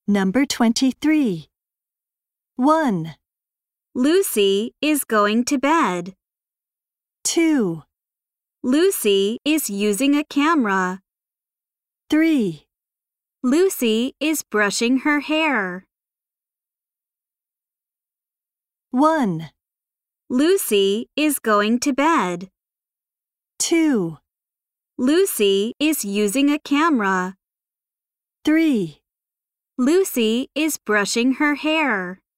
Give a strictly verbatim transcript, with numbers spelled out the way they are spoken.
Number twenty-three. one, Lucy is going to bed. two, Lucy is using a camera. three, Lucy is brushing her hair. one, Lucy is going to bed. two, Lucy is using a camera. three. Lucy is brushing her hair.